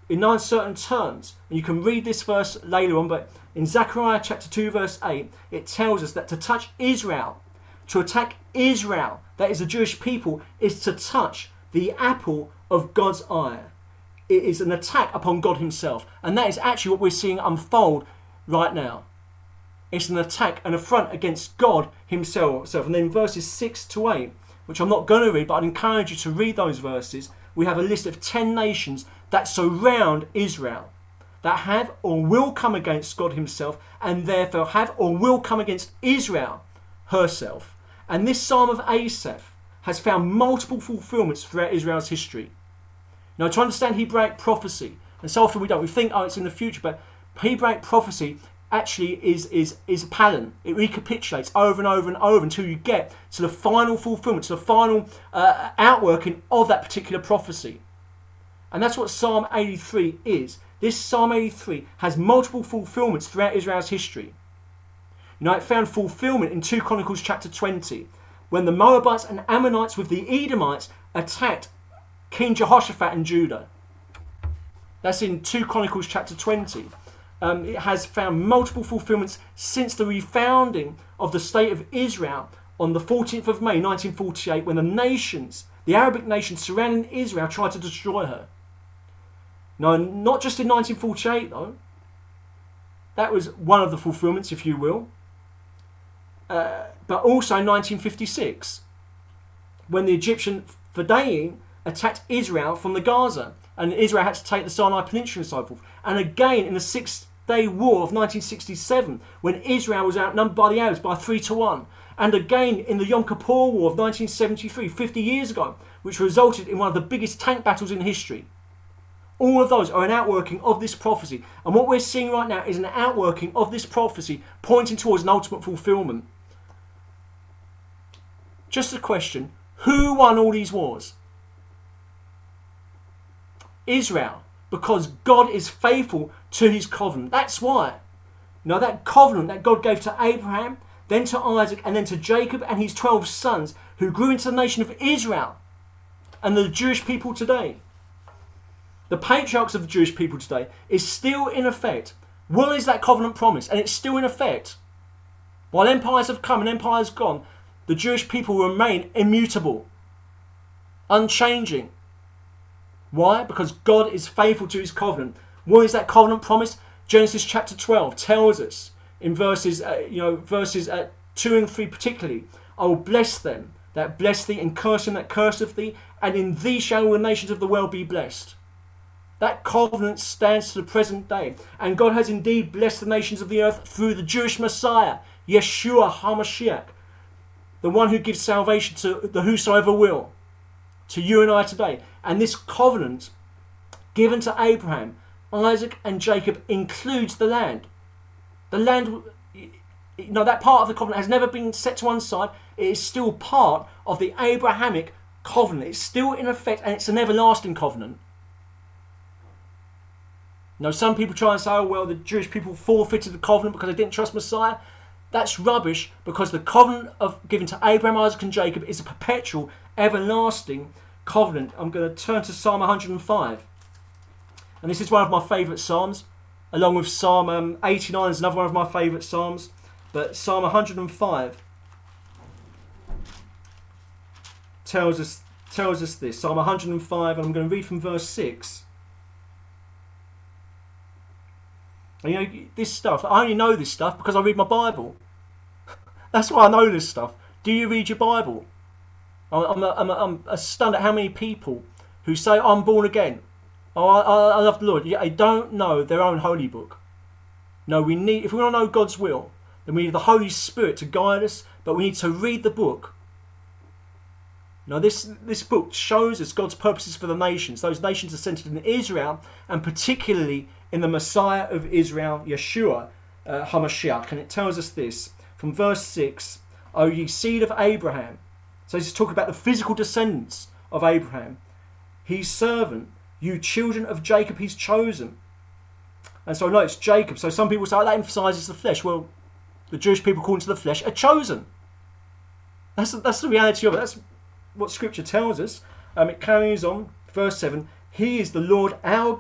in 9 certain terms, and you can read this verse later on, but in Zechariah chapter 2 verse 8, it tells us that to touch Israel, to attack Israel, that is the Jewish people, is to touch the apple of God's eye. It is an attack upon God himself. And that is actually what we're seeing unfold right now. It's an attack, an affront against God himself. And then verses 6 to 8, which I'm not going to read, but I'd encourage you to read those verses. We have a list of 10 nations that surround Israel, that have or will come against God himself, and therefore have or will come against Israel herself. And this Psalm of Asaph has found multiple fulfillments throughout Israel's history. Now, to understand Hebraic prophecy, and so often we don't, we think, oh, it's in the future, but Hebraic prophecy actually is a pattern. It recapitulates over and over and over until you get to the final fulfillment, to the final outworking of that particular prophecy. And that's what Psalm 83 is. This Psalm 83 has multiple fulfillments throughout Israel's history. You know, it found fulfillment in 2 Chronicles chapter 20, when the Moabites and Ammonites with the Edomites attacked King Jehoshaphat in Judah. That's in 2 Chronicles chapter 20. It has found multiple fulfillments since the refounding of the state of Israel on the 14th of May 1948, when the nations, the Arabic nations surrounding Israel, tried to destroy her. No, not just in 1948 though. That was one of the fulfillments, if you will. But also in 1956, when the Egyptian Fedayeen attacked Israel from the Gaza, and Israel had to take the Sinai Peninsula and so forth. And again in the Six-Day War of 1967, when Israel was outnumbered by the Arabs by 3-1. And again in the Yom Kippur War of 1973, 50 years ago, which resulted in one of the biggest tank battles in history. All of those are an outworking of this prophecy. And what we're seeing right now is an outworking of this prophecy pointing towards an ultimate fulfillment. Just a question, who won all these wars? Israel, because God is faithful to his covenant. That's why. Now that covenant that God gave to Abraham, then to Isaac, and then to Jacob and his 12 sons, who grew into the nation of Israel and the Jewish people today. The patriarchs of the Jewish people today is still in effect. Well, is that covenant promise? And it's still in effect. While empires have come and empires gone, the Jewish people remain immutable, unchanging. Why? Because God is faithful to his covenant. What is that covenant promise? Genesis chapter 12 tells us in verses 2 and 3 particularly, I will bless them that bless thee, and curse them that curseth thee, and in thee shall all the nations of the world be blessed. That covenant stands to the present day. And God has indeed blessed the nations of the earth through the Jewish Messiah, Yeshua HaMashiach, the one who gives salvation to the whosoever will, to you and I today. And this covenant given to Abraham, Isaac and Jacob includes the land. The land, that part of the covenant has never been set to one side. It is still part of the Abrahamic covenant. It's still in effect, and it's an everlasting covenant. Now, some people try and say, oh, well, the Jewish people forfeited the covenant because they didn't trust Messiah. That's rubbish, because the covenant given to Abraham, Isaac and Jacob is a perpetual, everlasting covenant. I'm going to turn to Psalm 105. And this is one of my favourite psalms, along with Psalm 89 is another one of my favourite psalms. But Psalm 105 tells us this. Psalm 105, and I'm going to read from verse 6. And this stuff, I only know this stuff because I read my Bible. That's why I know this stuff. Do you read your Bible? I'm stunned at how many people who say, I'm born again. Oh, I love the Lord. Yet they don't know their own holy book. No, if we want to know God's will, then we need the Holy Spirit to guide us, but we need to read the book. Now, this book shows us God's purposes for the nations. Those nations are centered in Israel, and particularly in the Messiah of Israel, Yeshua HaMashiach. And it tells us this from verse 6, O ye seed of Abraham. So this is talking about the physical descendants of Abraham. His servant, you children of Jacob, he's chosen. And so no, it's Jacob. So some people say, oh, that emphasises the flesh. Well, the Jewish people according to the flesh are chosen. That's the reality of it. That's what Scripture tells us. It carries on, verse 7, He is the Lord our God.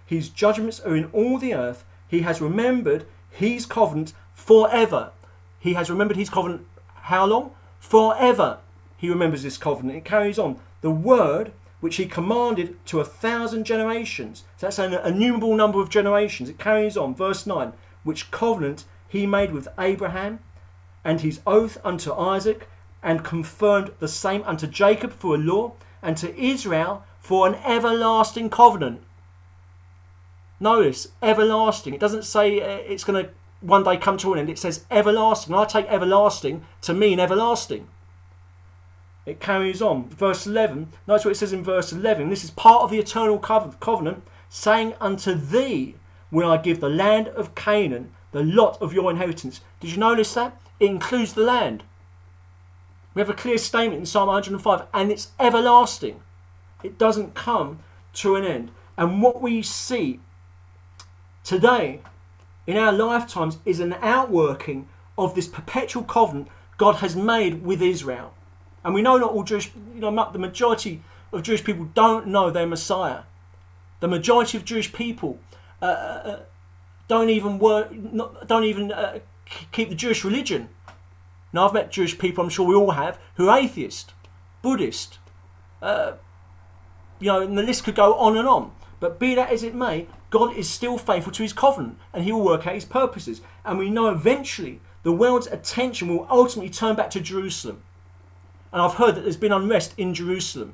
His judgments are in all the earth. He has remembered his covenant forever. He has remembered his covenant how long? Forever. He remembers this covenant. It carries on. The word which he commanded to 1,000 generations. So that's an innumerable number of generations. It carries on. Verse 9. Which covenant he made with Abraham, and his oath unto Isaac, and confirmed the same unto Jacob for a law, and to Israel for an everlasting covenant. Notice, everlasting. It doesn't say it's going to one day come to an end. It says everlasting. I take everlasting to mean everlasting. It carries on. Verse 11. Notice what it says in verse 11. This is part of the eternal covenant, saying, unto thee will I give the land of Canaan, the lot of your inheritance. Did you notice that? It includes the land. We have a clear statement in Psalm 105, and it's everlasting. It doesn't come to an end. And what we see today in our lifetimes is an outworking of this perpetual covenant God has made with Israel. And we know not all Jewish, the majority of Jewish people don't know their Messiah. The majority of Jewish people don't even keep the Jewish religion. Now, I've met Jewish people, I'm sure we all have, who are atheist, Buddhist, and the list could go on and on. But be that as it may, God is still faithful to his covenant, and he will work out his purposes. And we know eventually the world's attention will ultimately turn back to Jerusalem. And I've heard that there's been unrest in Jerusalem.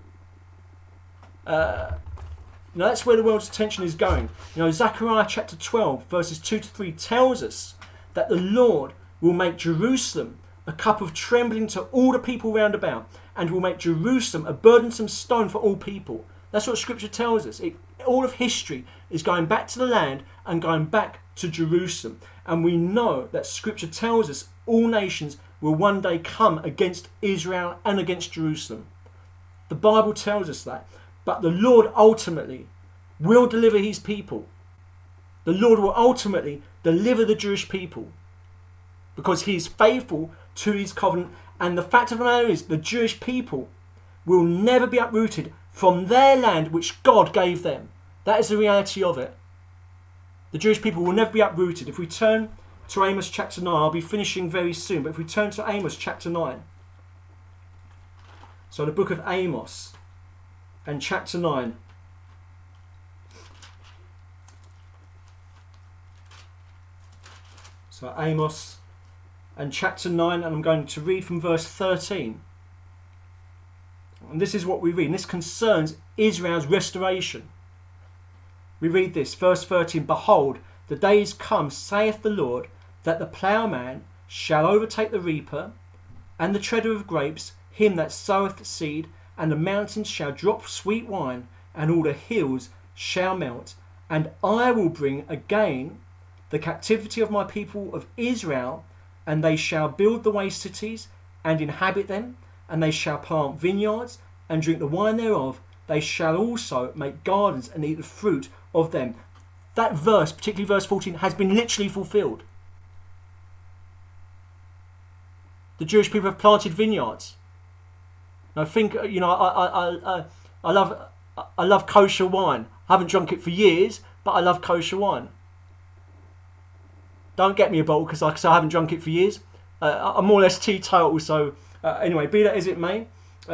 That's where the world's attention is going. Zechariah chapter 12, verses 2 to 3 tells us that the Lord will make Jerusalem a cup of trembling to all the people round about, and will make Jerusalem a burdensome stone for all people. That's what Scripture tells us. All of history is going back to the land and going back to Jerusalem. And we know that Scripture tells us all nations will one day come against Israel and against Jerusalem. The Bible tells us that. But the Lord ultimately will deliver his people. The Lord will ultimately deliver the Jewish people, because he is faithful to his covenant. And the fact of the matter is, the Jewish people will never be uprooted from their land which God gave them. That is the reality of it. The Jewish people will never be uprooted. If we turn to Amos chapter 9, I'll be finishing very soon, but if we turn to Amos chapter 9. So the book of Amos and chapter 9. So Amos and chapter 9, and I'm going to read from verse 13. And this is what we read, and this concerns Israel's restoration. We read this, verse 13, Behold, the days come, saith the Lord, that the ploughman shall overtake the reaper, and the treader of grapes, him that soweth seed, and the mountains shall drop sweet wine, and all the hills shall melt. And I will bring again the captivity of my people of Israel, and they shall build the waste cities, and inhabit them, and they shall plant vineyards, and drink the wine thereof. They shall also make gardens, and eat the fruit of them. That verse, particularly verse 14, has been literally fulfilled. The Jewish people have planted vineyards. Now think, I love kosher wine. I haven't drunk it for years, but I love kosher wine. Don't get me a bottle, because like I say, I haven't drunk it for years. I'm more or less teetotal, so anyway, be that as it may,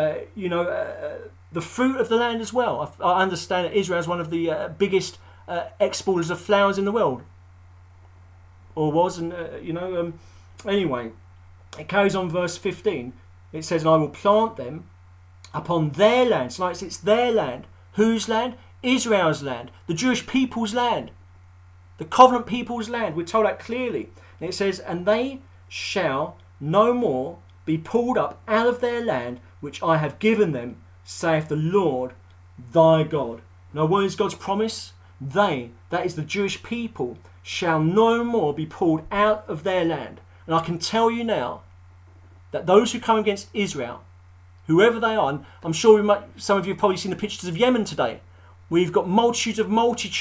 the fruit of the land as well. I understand that Israel is one of the biggest exporters of flowers in the world, or was, and anyway, it carries on verse 15. It says, and I will plant them upon their land. So it's their land. Whose land? Israel's land. The Jewish people's land. The covenant people's land. We're told that clearly. And it says, and they shall no more be pulled up out of their land, which I have given them, saith the Lord thy God. Now, what is God's promise? They, that is the Jewish people, shall no more be pulled out of their land. And I can tell you now that those who come against Israel, whoever they are, and I'm sure some of you have probably seen the pictures of Yemen today. We've got multitudes of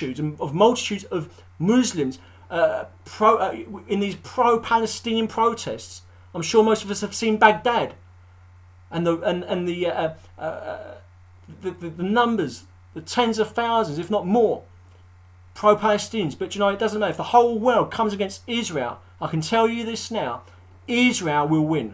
Muslims in these pro-Palestinian protests. I'm sure most of us have seen Baghdad, and the numbers, the tens of thousands, if not more, pro-Palestinians, but you know, it doesn't matter. If the whole world comes against Israel, I can tell you this now, Israel will win.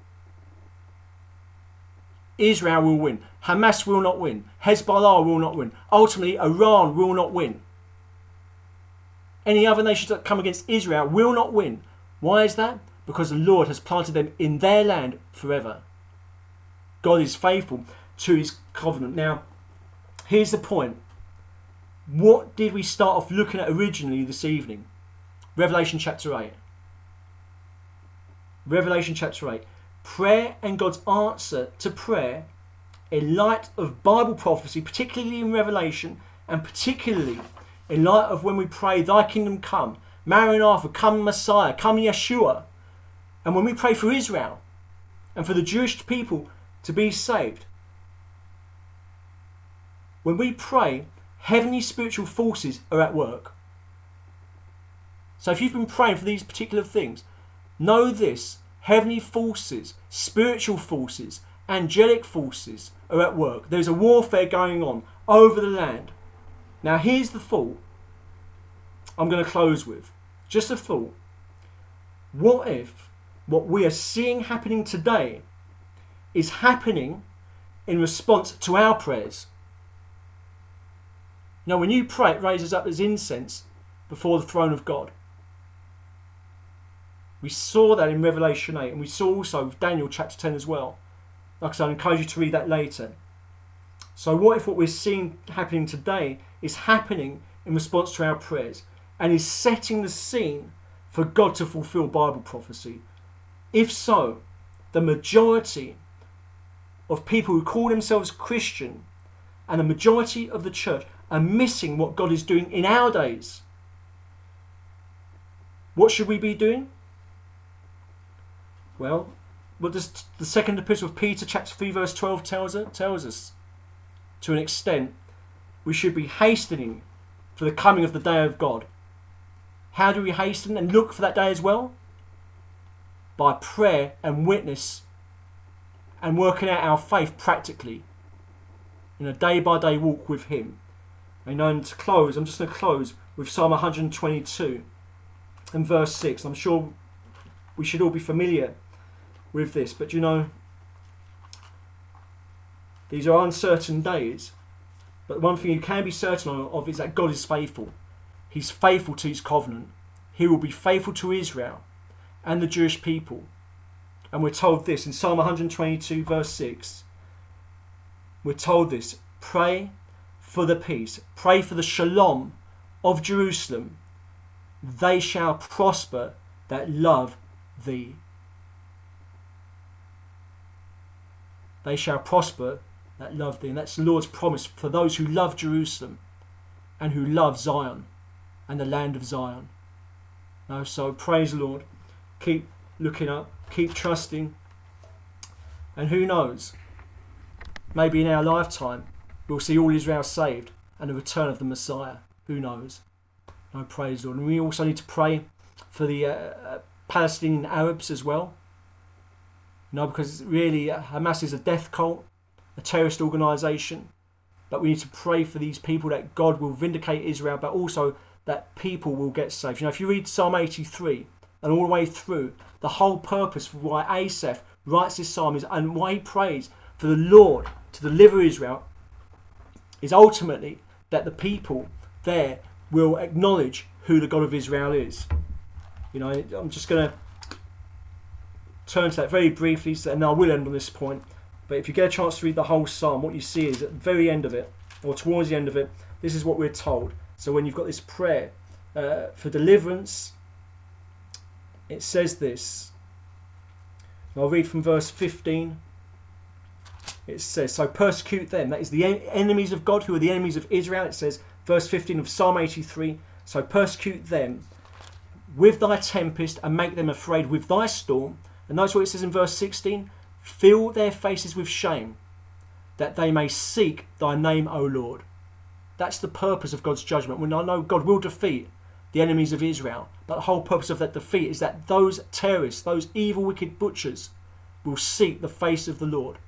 Israel will win. Hamas will not win. Hezbollah will not win. Ultimately, Iran will not win. Any other nations that come against Israel will not win. Why is that? Because the Lord has planted them in their land forever. God is faithful to his covenant. Now, here's the point. What did we start off looking at originally this evening? Revelation chapter 8. Revelation chapter 8. Prayer and God's answer to prayer in light of Bible prophecy, particularly in Revelation, and particularly in light of when we pray, Thy kingdom come, Maranatha, come Messiah, come Yeshua. And when we pray for Israel and for the Jewish people to be saved, when we pray, heavenly spiritual forces are at work. So if you've been praying for these particular things, know this, heavenly forces, spiritual forces, angelic forces are at work. There's a warfare going on over the land. Now here's the thought I'm going to close with. Just a thought. What if what we are seeing happening today is happening in response to our prayers? Now when you pray, it raises up as incense before the throne of God. We saw that in Revelation 8, and we saw also Daniel chapter 10 as well. Like I said, I encourage you to read that later. So what if what we're seeing happening today is happening in response to our prayers and is setting the scene for God to fulfill Bible prophecy? If so, the majority of people who call themselves Christian and the majority of the church are missing what God is doing in our days. What should we be doing? Well, what does the second epistle of Peter chapter 3 verse 12 tells us? To an extent, we should be hastening for the coming of the day of God. How do we hasten and look for that day as well? By prayer and witness and working out our faith practically in a day-by-day walk with him. And to close, I'm just going to close with Psalm 122 and verse 6. I'm sure we should all be familiar with this, but you know, these are uncertain days, but one thing you can be certain of is that God is faithful. He's faithful to his covenant. He will be faithful to Israel and the Jewish people. And we're told this in Psalm 122 verse 6. We're told this: pray for the peace, pray for the shalom of Jerusalem. They shall prosper that love thee. They shall prosper that love thee. And that's the Lord's promise for those who love Jerusalem and who love Zion and the land of Zion. No, so praise the Lord. Keep looking up, keep trusting. And who knows, maybe in our lifetime we'll see all Israel saved and the return of the Messiah. Who knows? No, praise the Lord. And we also need to pray for the Palestinian Arabs as well. No, because really Hamas is a death cult, a terrorist organisation. But we need to pray for these people that God will vindicate Israel, but also that people will get saved. You know, if you read Psalm 83 and all the way through, the whole purpose for why Asaph writes this psalm is, and why he prays for the Lord to deliver Israel, is ultimately that the people there will acknowledge who the God of Israel is. You know, I'm just going to turn to that very briefly, and I will end on this point. But if you get a chance to read the whole psalm, what you see is at the very end of it, or towards the end of it, this is what we're told. So when you've got this prayer for deliverance, it says this. I'll read from verse 15. It says, so persecute them. That is the enemies of God, who are the enemies of Israel. It says, verse 15 of Psalm 83. So persecute them with thy tempest and make them afraid with thy storm. And notice what it says in verse 16. Fill their faces with shame, that they may seek thy name, O Lord. That's the purpose of God's judgment. When I know God will defeat the enemies of Israel, but the whole purpose of that defeat is that those terrorists, those evil, wicked butchers, will seek the face of the Lord.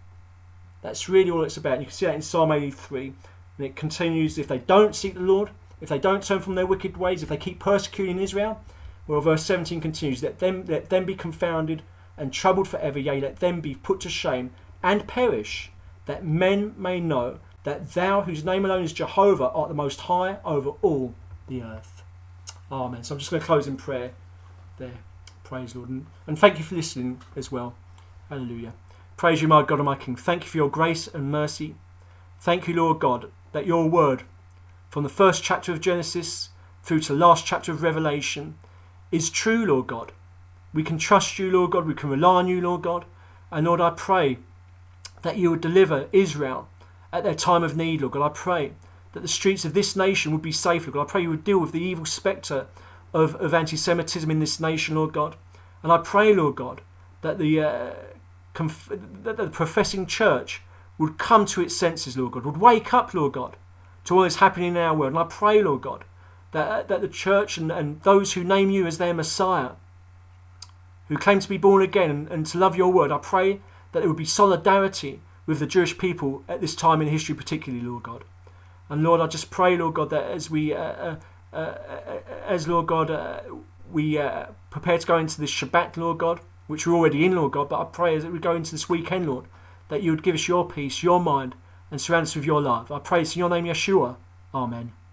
That's really all it's about. And you can see that in Psalm 83. And it continues, if they don't seek the Lord, if they don't turn from their wicked ways, if they keep persecuting Israel, well, verse 17 continues, let them be confounded and troubled forever, yea, let them be put to shame and perish, that men may know that thou, whose name alone is Jehovah, art the most high over all the earth. Amen. So I'm just going to close in prayer there. Praise Lord. And thank you for listening as well. Hallelujah. Praise you, my God and my King. Thank you for your grace and mercy. Thank you, Lord God, that your word, from the first chapter of Genesis through to the last chapter of Revelation, is true, Lord God. We can trust you, Lord God. We can rely on you, Lord God. And Lord, I pray that you would deliver Israel at their time of need, Lord God. I pray that the streets of this nation would be safe, Lord God. I pray you would deal with the evil spectre of anti-Semitism in this nation, Lord God. And I pray, Lord God, that the professing church would come to its senses, Lord God, would wake up, Lord God, to all that's happening in our world. And I pray, Lord God, that the church and those who name you as their Messiah, who claim to be born again and to love your word, I pray that there would be solidarity with the Jewish people at this time in history particularly, Lord God. And Lord, I just pray, Lord God, that as we prepare to go into this Shabbat, Lord God, which we're already in, Lord God, but I pray as we go into this weekend, Lord, that you would give us your peace, your mind, and surround us with your love. I pray this in your name, Yeshua. Amen.